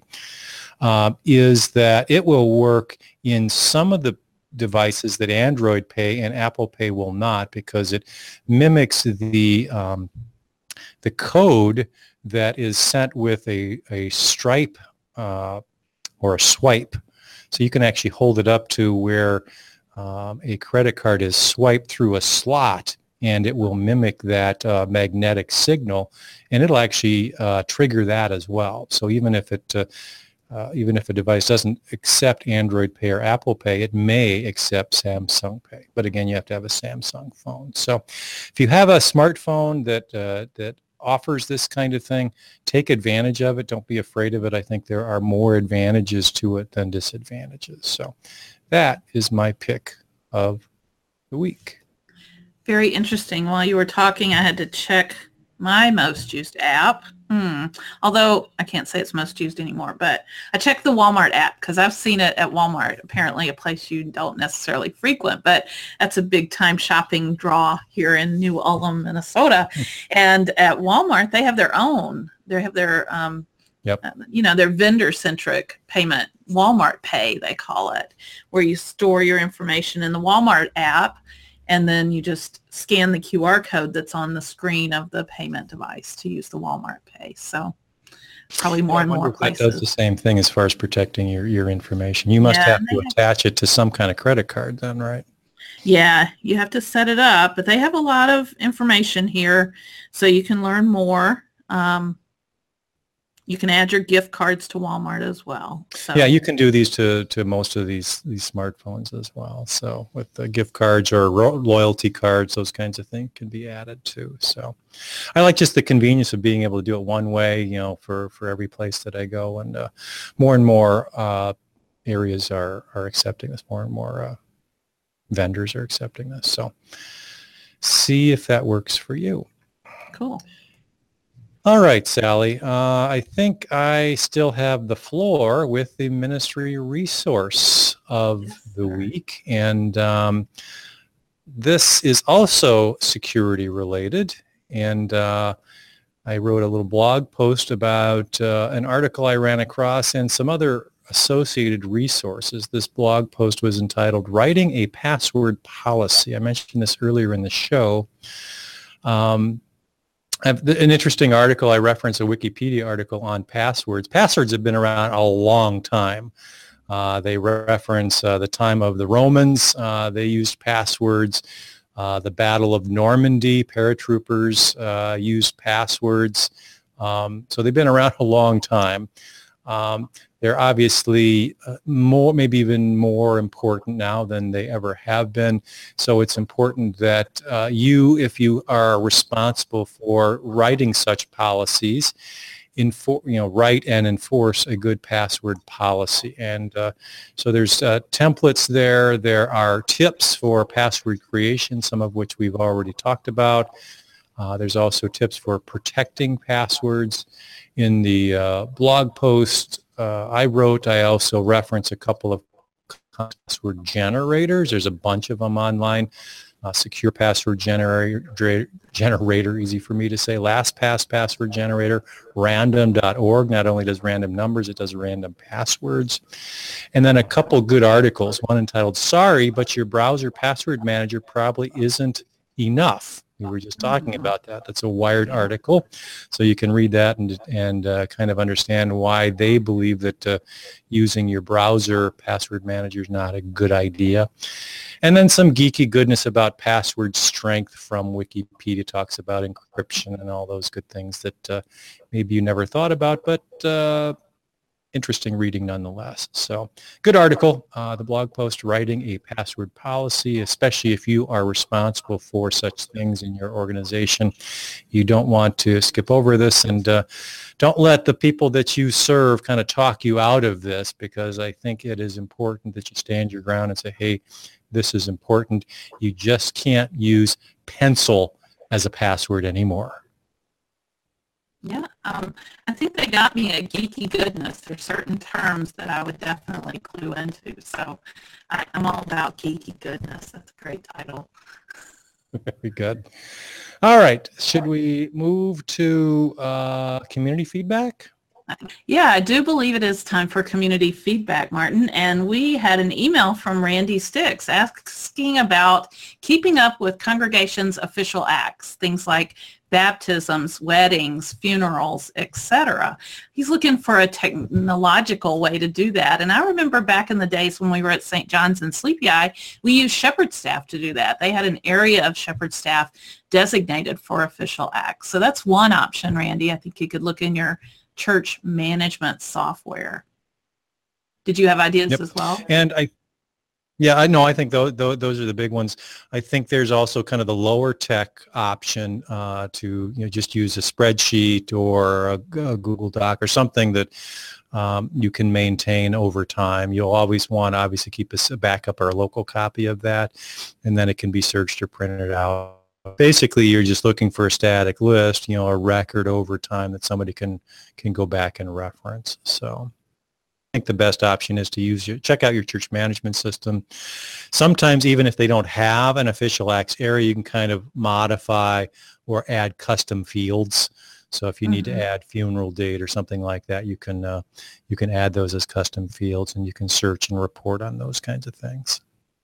[SPEAKER 1] uh, is that it will work in some of the devices that Android Pay and Apple Pay will not, because it mimics the um, the code that is sent with a, a stripe uh, or a swipe. So you can actually hold it up to where um, a credit card is swiped through a slot, and it will mimic that uh, magnetic signal, and it'll actually uh, trigger that as well. So even if it uh, Uh, even if a device doesn't accept Android Pay or Apple Pay, it may accept Samsung Pay. But again, you have to have a Samsung phone. So if you have a smartphone that uh, that offers this kind of thing, take advantage of it. Don't be afraid of it. I think there are more advantages to it than disadvantages. So that is my pick of the week.
[SPEAKER 2] Very interesting. While you were talking, I had to check my most used app. Hmm. Although I can't say it's most used anymore, but I checked the Walmart app because I've seen it at Walmart, apparently a place you don't necessarily frequent, but that's a big time shopping draw here in New Ulm, Minnesota. And at Walmart, they have their own. They have their, um,
[SPEAKER 1] yep.
[SPEAKER 2] uh, you know, their vendor-centric payment, Walmart Pay, they call it, where you store your information in the Walmart app, and then you just scan the Q R code that's on the screen of the payment device to use the Walmart Pay. So probably more
[SPEAKER 1] yeah,
[SPEAKER 2] and more
[SPEAKER 1] that
[SPEAKER 2] places.
[SPEAKER 1] does the same thing as far as protecting your, your information. You must
[SPEAKER 2] Yeah,
[SPEAKER 1] have to attach it to some kind of credit card then, right?
[SPEAKER 2] Yeah, you have to set it up, but they have a lot of information here, so you can learn more. Um, you can add your gift cards to Walmart as well. So.
[SPEAKER 1] Yeah, you can do these to, to most of these these smartphones as well. So with the gift cards or ro- loyalty cards, those kinds of things can be added too. So I like just the convenience of being able to do it one way, you know, for, for every place that I go. And uh, more and more uh, areas are, are accepting this. More and more uh, vendors are accepting this. So see if that works for you.
[SPEAKER 2] Cool.
[SPEAKER 1] All right, Sally. Uh, I think I still have the floor with the ministry resource of
[SPEAKER 2] Yes,
[SPEAKER 1] the
[SPEAKER 2] sir.
[SPEAKER 1] week. And um, this is also security related. And uh, I wrote a little blog post about uh, an article I ran across and some other associated resources. This blog post was entitled Writing a Password Policy. I mentioned this earlier in the show. Um, I've, an interesting article, I reference a Wikipedia article on passwords. Passwords have been around a long time. Uh, they reference uh, the time of the Romans. Uh, they used passwords. Uh, the Battle of Normandy, paratroopers uh, used passwords. Um, so they've been around a long time. Um, they're obviously uh, more, maybe even more important now than they ever have been. So it's important that uh, you, if you are responsible for writing such policies, enfor- you know, write and enforce a good password policy. And uh, so there's uh, templates there. There are tips for password creation, some of which we've already talked about. Uh, there's also tips for protecting passwords. In the uh, blog post uh, I wrote, I also reference a couple of password generators. There's a bunch of them online. Uh, secure password generator, generator, easy for me to say, LastPass password generator, random dot org. Not only does random numbers, it does random passwords. And then a couple good articles, one entitled, Sorry, but your browser password manager probably isn't enough. We were just talking about that. That's a Wired article, so you can read that and and uh, kind of understand why they believe that uh, using your browser password manager is not a good idea. And then some geeky goodness about password strength from Wikipedia, talks about encryption and all those good things that uh, maybe you never thought about, but uh, interesting reading nonetheless. So good article, uh, the blog post, Writing a Password Policy, especially if you are responsible for such things in your organization. You don't want to skip over this, and uh, don't let the people that you serve kind of talk you out of this, because I think it is important that you stand your ground and say, hey, this is important. You just can't use pencil as a password anymore.
[SPEAKER 2] Yeah, um, I think they got me a geeky goodness. There's certain terms that I would definitely clue into. So I, I'm all about geeky goodness. That's a great title.
[SPEAKER 1] Very good. All right. Should we move to uh, community feedback?
[SPEAKER 2] Yeah, I do believe it is time for community feedback, Martin. And we had an email from Randy Sticks asking about keeping up with congregations' official acts, things like baptisms, weddings, funerals, et cetera. He's looking for a technological way to do that. And I remember back in the days when we were at Saint John's and Sleepy Eye, we used shepherd staff to do that. They had an area of shepherd staff designated for official acts. So that's one option, Randy. I think you could look in your church management software. Did you have ideas
[SPEAKER 1] Yep.
[SPEAKER 2] as well?
[SPEAKER 1] And I Yeah, I know. I think those, those are the big ones. I think there's also kind of the lower tech option uh, to you know just use a spreadsheet or a, a Google Doc or something that um, you can maintain over time. You'll always want to obviously keep a backup or a local copy of that, and then it can be searched or printed out. Basically, you're just looking for a static list, you know, a record over time that somebody can can go back and reference. So I think the best option is to use your, check out your church management system. Sometimes even if they don't have an official acts area, you can kind of modify or add custom fields. So if you need mm-hmm. to add funeral date or something like that, you can uh, you can add those as custom fields, and you can search and report on those kinds of things.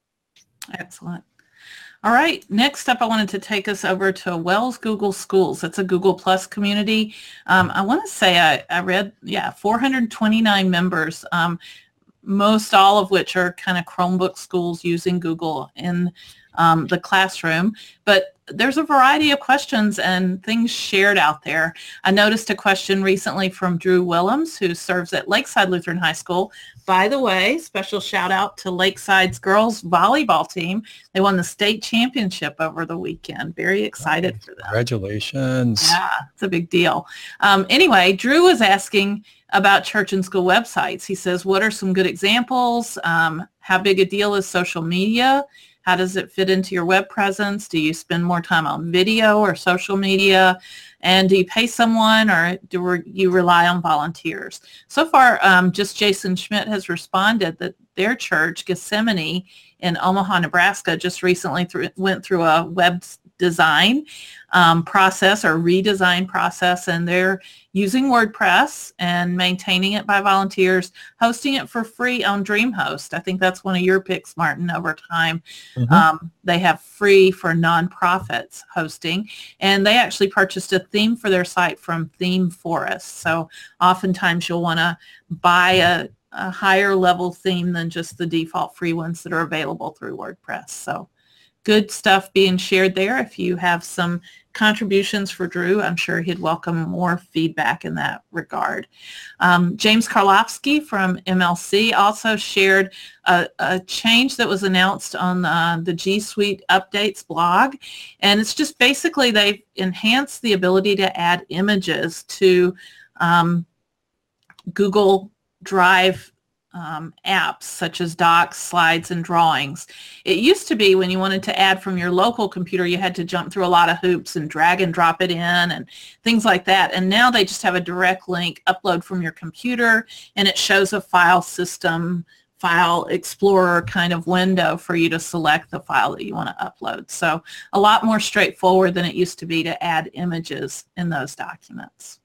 [SPEAKER 2] Excellent. All right, next up I wanted to take us over to Wells Google Schools. It's a Google Plus community. Um, I want to say I, I read, yeah, four hundred twenty-nine members, um, most all of which are kind of Chromebook schools using Google in um, the classroom. But there's a variety of questions and things shared out there. I noticed a question recently from Drew Willems, who serves at Lakeside Lutheran High School. By the way, special shout out to Lakeside's girls volleyball team. They won the state championship over the weekend. Very excited
[SPEAKER 1] Nice.
[SPEAKER 2] for them.
[SPEAKER 1] Congratulations.
[SPEAKER 2] Yeah, it's a big deal. Um, anyway, Drew was asking about church and school websites. He says, what are some good examples? Um, how big a deal is social media? How does it fit into your web presence? Do you spend more time on video or social media? And do you pay someone, or do you rely on volunteers? So far, um, just Jason Schmidt has responded that their church, Gethsemane in Omaha, Nebraska, just recently through, went through a web design um, process or redesign process, and they're using WordPress and maintaining it by volunteers, hosting it for free on DreamHost. I think that's one of your picks, Martin, over time. Mm-hmm. Um, they have free for nonprofits hosting, and they actually purchased a theme for their site from Theme Forest. So oftentimes you'll want to buy a, a higher level theme than just the default free ones that are available through WordPress. So good stuff being shared there. If you have some contributions for Drew, I'm sure he'd welcome more feedback in that regard. Um, James Karlofsky from M L C also shared a, a change that was announced on uh, the G Suite Updates blog. And it's just basically they've enhanced the ability to add images to um, Google Drive Um, apps such as Docs, Slides, and Drawings. It used to be when you wanted to add from your local computer, you had to jump through a lot of hoops and drag and drop it in and things like that. And now they just have a direct link, upload from your computer, and it shows a file system, file explorer kind of window for you to select the file that you want to upload. So a lot more straightforward than it used to be to add images in those documents.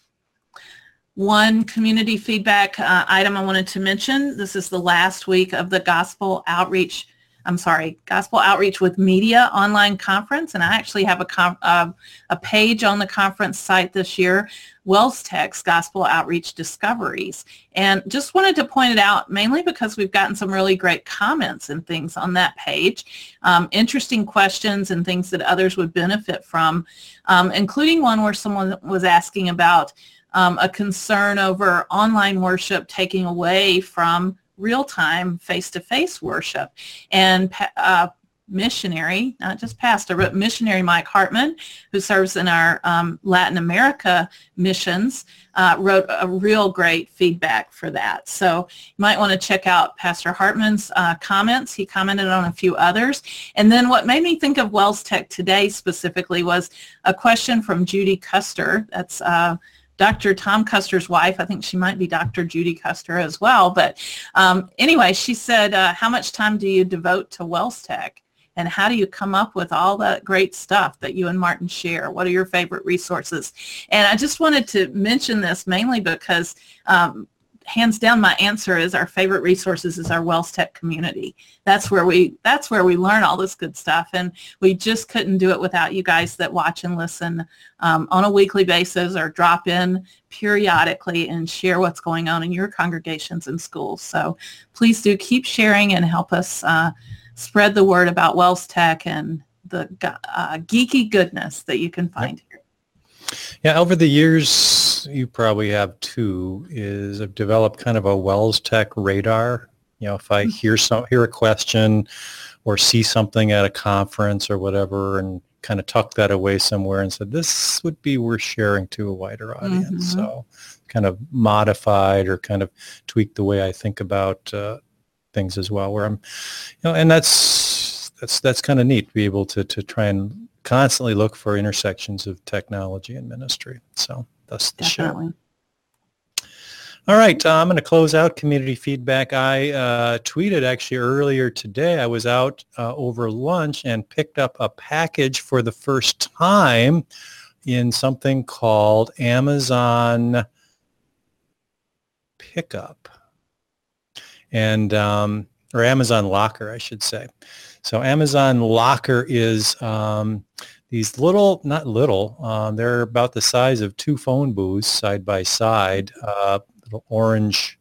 [SPEAKER 2] One community feedback uh, item I wanted to mention, this is the last week of the Gospel Outreach I'm sorry, Gospel Outreach with Media online conference, and I actually have a com- uh, a page on the conference site this year, Wells Tech's Gospel Outreach Discoveries. And just wanted to point it out mainly because we've gotten some really great comments and things on that page, um, interesting questions and things that others would benefit from, um, including one where someone was asking about um, a concern over online worship taking away from real-time face-to-face worship. And uh, missionary, not just pastor, but missionary Mike Hartman, who serves in our um, Latin America missions, uh, wrote a real great feedback for that. So you might want to check out Pastor Hartman's uh, comments. He commented on a few others. And then what made me think of Wells Tech today specifically was a question from Judy Custer. That's uh, Doctor Tom Custer's wife. I think she might be Doctor Judy Custer as well. But um, anyway, she said, uh, how much time do you devote to Wells Tech? And how do you come up with all that great stuff that you and Martin share? What are your favorite resources? And I just wanted to mention this mainly because um, hands down, my answer is our favorite resources is our Wells Tech community. That's where we that's where we learn all this good stuff, and we just couldn't do it without you guys that watch and listen um, on a weekly basis or drop in periodically and share what's going on in your congregations and schools. So please do keep sharing and help us uh, spread the word about Wells Tech and the uh, geeky goodness that you can find
[SPEAKER 1] Yep.
[SPEAKER 2] here.
[SPEAKER 1] Yeah, over the years, you probably have too, is I've developed kind of a Wells Tech radar. You know, if I hear some hear a question or see something at a conference or whatever and kind of tuck that away somewhere and said, this would be worth sharing to a wider audience.
[SPEAKER 2] Mm-hmm.
[SPEAKER 1] So kind of modified or kind of tweaked the way I think about uh, things as well, where I'm, you know, and that's, that's, that's kind of neat to be able to, to try and constantly look for intersections of technology and ministry. So that's the
[SPEAKER 2] Definitely.
[SPEAKER 1] show. All right, uh, I'm going to close out community feedback. I uh, tweeted actually earlier today. I was out uh, over lunch and picked up a package for the first time in something called Amazon Pickup, and um, or Amazon Locker, I should say. So Amazon Locker is um, these little, not little, uh, they're about the size of two phone booths side by side, uh, little orange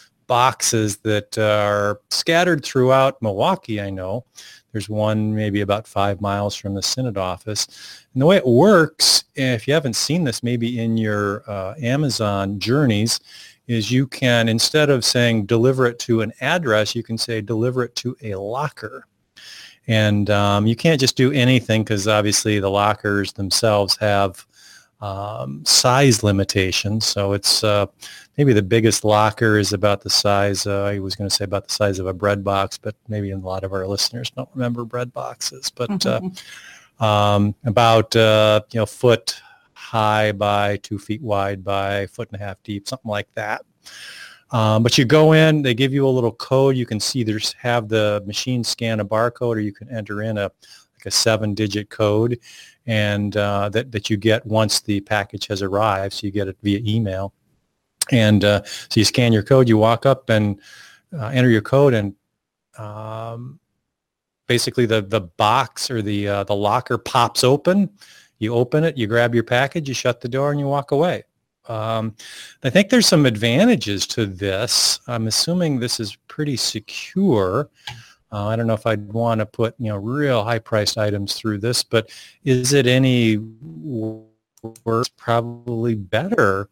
[SPEAKER 1] boxes that are scattered throughout Milwaukee, I know. There's one maybe about five miles from the Synod office. And the way it works, if you haven't seen this maybe in your uh, Amazon journeys, is you can, instead of saying deliver it to an address, you can say deliver it to a locker. And um, you can't just do anything because obviously the lockers themselves have um, size limitations. So it's uh, maybe the biggest locker is about the size, uh, I was going to say about the size of a bread box, but maybe a lot of our listeners don't remember bread boxes. But uh, um, about, uh, you know, foot high by two feet wide by a foot and a half deep, something like that. Um, but you go in, they give you a little code. You can see there's have the machine scan a barcode, or you can enter in a like a seven-digit code, and uh, that that you get once the package has arrived. So you get it via email, and uh, so you scan your code. You walk up and uh, enter your code, and um, basically the the box or the uh, the locker pops open. You open it, you grab your package, you shut the door, and you walk away. Um, I think there's some advantages to this. I'm assuming this is pretty secure. Uh, I don't know if I'd want to put, you know, real high-priced items through this, but is it any worse? Probably better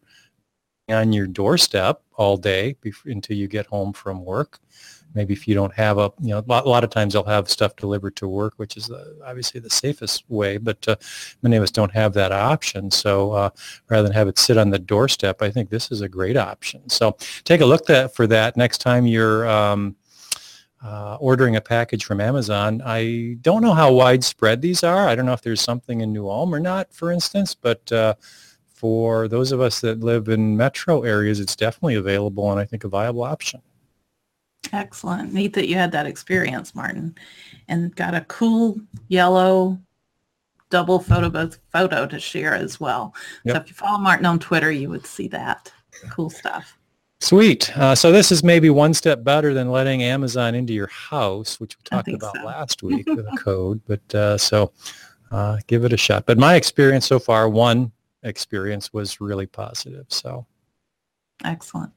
[SPEAKER 1] on your doorstep all day before, until you get home from work. Maybe if you don't have a, you know, a lot, a lot of times they'll have stuff delivered to work, which is the, obviously the safest way, but uh, many of us don't have that option. So uh, rather than have it sit on the doorstep, I think this is a great option. So take a look at, for that next time you're um, uh, ordering a package from Amazon. I don't know how widespread these are. I don't know if there's something in New Ulm or not, for instance, but uh, for those of us that live in metro areas, it's definitely available and I think a viable option.
[SPEAKER 2] Excellent. Neat that you had that experience, Martin, and got a cool yellow double photo booth photo to share as well. Yep. So if you follow Martin on Twitter, you would see that. Cool stuff.
[SPEAKER 1] Sweet. Uh, so this is maybe one step better than letting Amazon into your house, which we
[SPEAKER 2] I
[SPEAKER 1] talked
[SPEAKER 2] think
[SPEAKER 1] about
[SPEAKER 2] so.
[SPEAKER 1] last week with a code. But uh, so uh, give it a shot. But my experience so far, one experience was really positive. So
[SPEAKER 2] Excellent.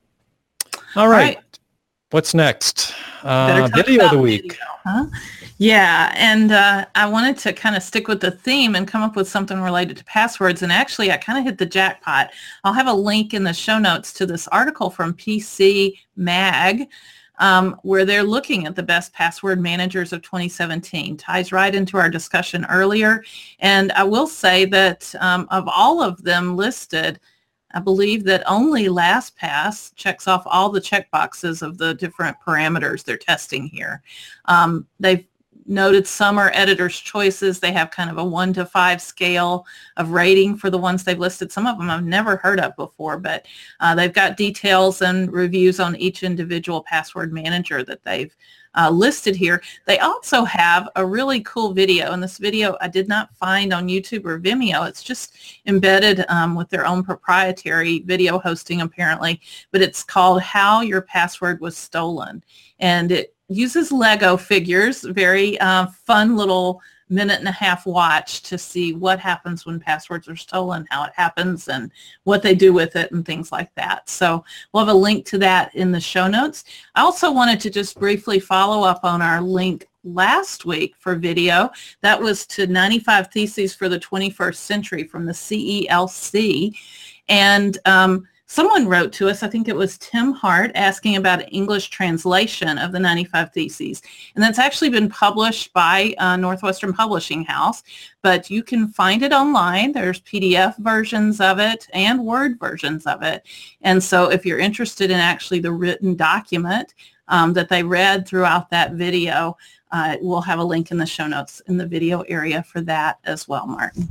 [SPEAKER 1] all right.
[SPEAKER 2] All right.
[SPEAKER 1] What's next?
[SPEAKER 2] Better
[SPEAKER 1] Uh,
[SPEAKER 2] talk
[SPEAKER 1] video of
[SPEAKER 2] about
[SPEAKER 1] the week.
[SPEAKER 2] video, huh? Yeah, and uh, I wanted to kind of stick with the theme and come up with something related to passwords. And actually, I kind of hit the jackpot. I'll have a link in the show notes to this article from P C Mag, um, where they're looking at the best password managers of twenty seventeen. Ties right into our discussion earlier. And I will say that um, of all of them listed, I believe that only LastPass checks off all the check boxes of the different parameters they're testing here. Um, they've noted some are editor's choices. They have kind of a one to five scale of rating for the ones they've listed. Some of them I've never heard of before, but uh, they've got details and reviews on each individual password manager that they've uh, listed here. They also have a really cool video, and this video I did not find on YouTube or Vimeo. It's just embedded um, with their own proprietary video hosting apparently, but it's called How Your Password Was Stolen. And it uses Lego figures, very uh, fun little minute and a half watch to see what happens when passwords are stolen, how it happens, and what they do with it and things like that. So we'll have a link to that in the show notes. I also wanted to just briefly follow up on our link last week for video. That was to ninety-five Theses for the twenty-first Century from the C E L C. And um, someone wrote to us, I think it was Tim Hart, asking about an English translation of the ninety-five Theses. And that's actually been published by uh, Northwestern Publishing House, but you can find it online. There's P D F versions of it and Word versions of it. And so if you're interested in actually the written document um, that they read throughout that video, uh, we'll have a link in the show notes in the video area for that as well, Martin.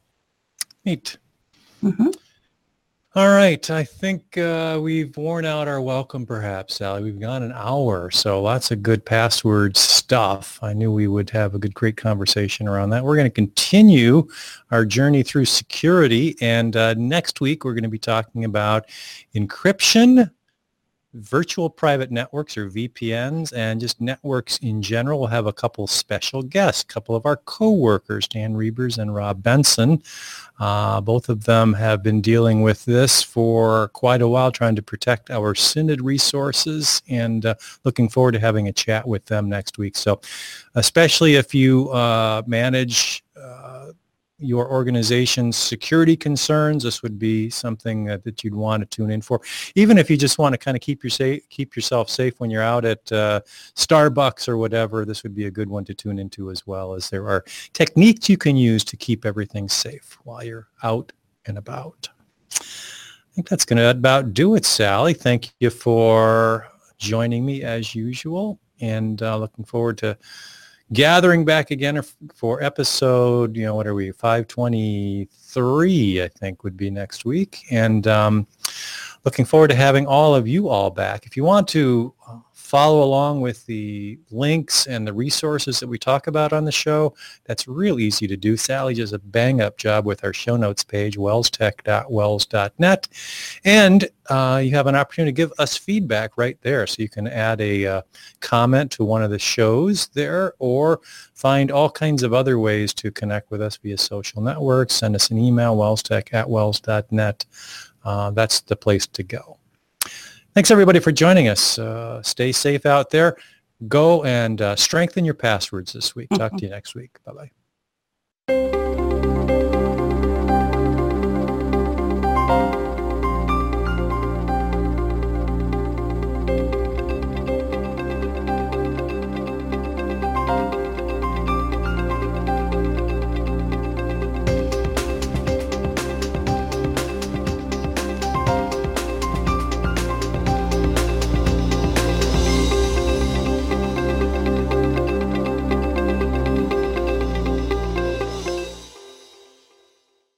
[SPEAKER 1] Neat.
[SPEAKER 2] Mm-hmm.
[SPEAKER 1] All right. I think uh, we've worn out our welcome, perhaps, Sally. We've gone an hour, so lots of good password stuff. I knew we would have a good, great conversation around that. We're going to continue our journey through security, and uh, next week we're going to be talking about encryption, virtual private networks or V P Ns, and just networks in general. We'll have a couple special guests, a couple of our co-workers, Dan Reebers and Rob Benson. Uh, both of them have been dealing with this for quite a while, trying to protect our S Y N D resources, and uh, looking forward to having a chat with them next week. So especially if you uh, manage uh, your organization's security concerns, this would be something uh, that you'd want to tune in for. Even if you just want to kind of keep your safe, keep yourself safe when you're out at uh, Starbucks or whatever, this would be a good one to tune into as well, as there are techniques you can use to keep everything safe while you're out and about. I think that's going to about do it, Sally. Thank you for joining me as usual, and uh, looking forward to gathering back again for episode, you know, what are we, five twenty-three, I think would be next week. And um, looking forward to having all of you all back. If you want to follow along with the links and the resources that we talk about on the show, that's real easy to do. Sally does a bang-up job with our show notes page, wells tech dot wells dot net. And uh, you have an opportunity to give us feedback right there. So you can add a uh, comment to one of the shows there, or find all kinds of other ways to connect with us via social networks. Send us an email, wells tech at wells dot net. Uh, that's the place to go. Thanks, everybody, for joining us. Uh, stay safe out there. Go and uh, strengthen your passwords this week. Talk to you next week. Bye-bye.